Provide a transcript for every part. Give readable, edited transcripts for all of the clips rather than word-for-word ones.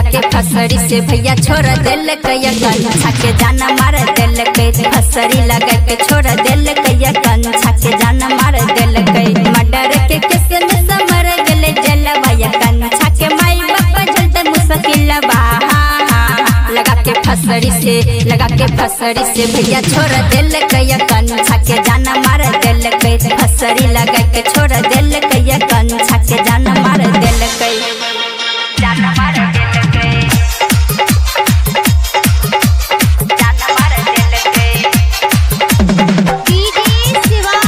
के फसरी से भैया छोड़ दिल कैया कंछा के जाना मार दिल के फसरी लगा के छोड़ दिल कैया कंछा के जाना मार दिल के मर्डर के किस में समर गले जल भैया कंछा के माई बाप जलते मुश्किल बा लगा के फसरी से भैया छोड़ दिल कैया कंछा के जाना मार दिल के फसरी लगा के छोड़ दिल कैया कंछा के जाना मार दिल के जाना मार दिल के जाना मार दिल के डीजे शिवा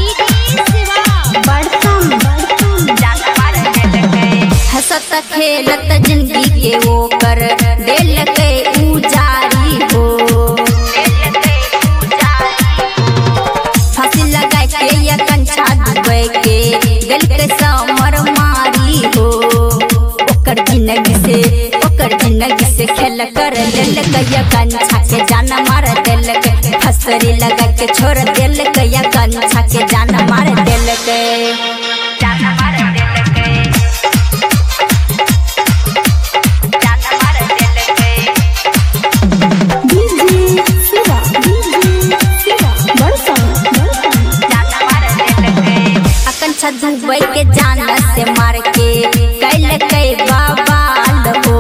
बड़कम जाना मार दिल के हंसत खेलत जिंदगी के वो कर दिल के उजारी हो फांसी लगा के या कंछा डूबे के दिल के समर मारी हो ओकर जिंदगी से खेल कर दिल कैया कंछा के जाना मार दिल के फसरी लगा के छोड़ दिल कैया कंछा के जाना मार दिल के जाना मार दिल के जाना मार दिल के डीजे शिवा बड़कम जाना मार दिल के कंछा डूबे के जाना से मार के कैल कई बाबाल हो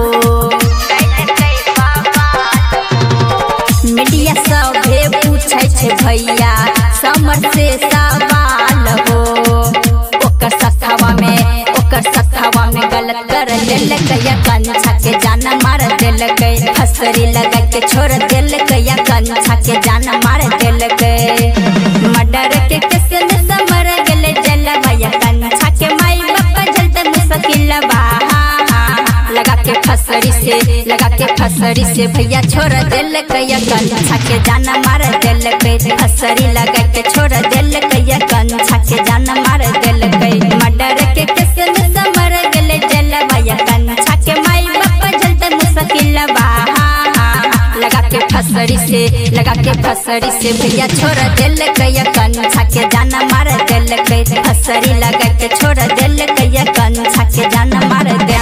मीडिया सभे पूछे छे भैया समर से सवाल हो ओकर सथवा में गलत कर दिल कैया कंछा के जाना मार दिल के फसरी लगा के छोड़ दिल कैया कंछा के जाना मार दिल के मर्डर के किस में समर गले जल भैया कंछा के माई बाप जलते मुश्किल बा लगा के फसरी से भैया छोड़ दिल कैया कंछा के जाना मार दिल के फसरी लगा के छोड़ दिल कैया कंछा के जाना मार दिल के मर्डर के किस में समर गले जल भैया कंछा के माई बाप जलते मुश्किल बा लगा के फसरी से भैया छोड़ दिल कैया कंछा के जाना मार दिल के फसरी लगा के छोड़ दिल कैया कंछा के जाना मार दिल